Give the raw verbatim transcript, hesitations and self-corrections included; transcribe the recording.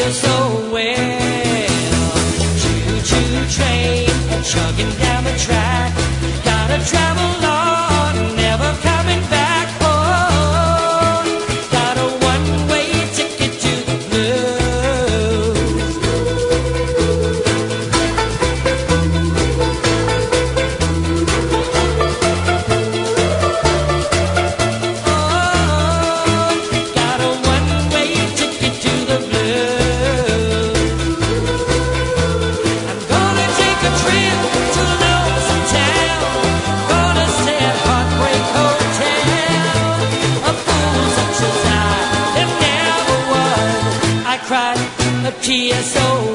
feel so well. Choo-choo train chugging down the track. Gotta travel on, never coming back. Oh, got a one-way ticket to the blues. Oh, got a one-way ticket to the blues. I'm gonna take a trip to Lonesome Town. Gonna stay at Heartbreak Hotel. A fool such as I have never was. I cried a tear so